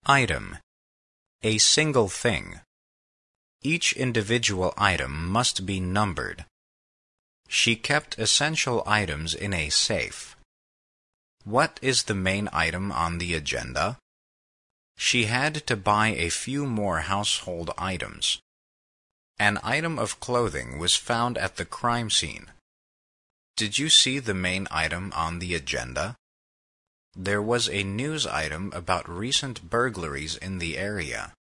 Item. A single thing. Each individual item must be numbered. She kept essential items in a safe. What is the main item on the agenda? She had to buy a few more household items. An item of clothing was found at the crime scene. Did you see the main item on the agenda? There was a news item about recent burglaries in the area.